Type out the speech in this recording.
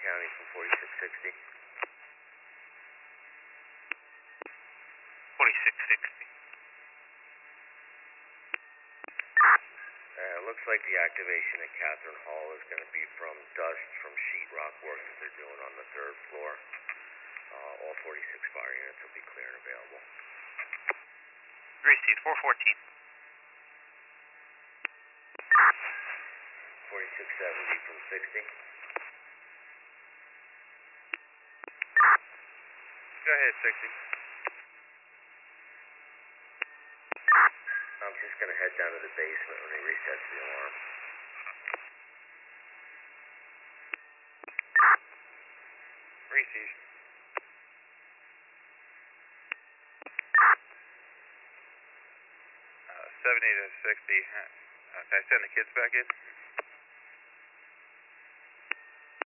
County from 4660. 4660. Looks like the activation at Catherine Hall is going to be from dust from sheetrock work that they're doing on the 3rd floor. All 46 fire units will be clear and available. Received 414. 4670 from 60. Go ahead, 60. I'm just going to head down to the basement when he resets the alarm. Received. 70 to 60. Can I send the kids back in?